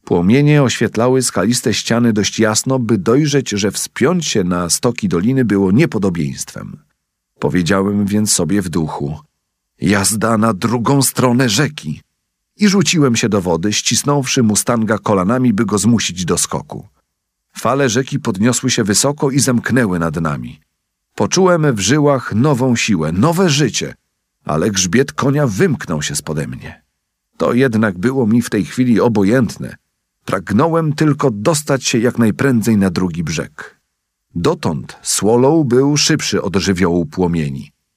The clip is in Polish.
Płomienie oświetlały skaliste ściany dość jasno, by dojrzeć, że wspiąć się na stoki doliny było niepodobieństwem. Powiedziałem więc sobie w duchu: jazda na drugą stronę rzeki. I rzuciłem się do wody, ścisnąwszy mustanga kolanami, by go zmusić do skoku. Fale rzeki podniosły się wysoko i zemknęły nad nami. Poczułem w żyłach nową siłę, nowe życie, ale grzbiet konia wymknął się spode mnie. To jednak było mi w tej chwili obojętne. Pragnąłem tylko dostać się jak najprędzej na drugi brzeg. Dotąd Swallow był szybszy od żywiołu płomieni.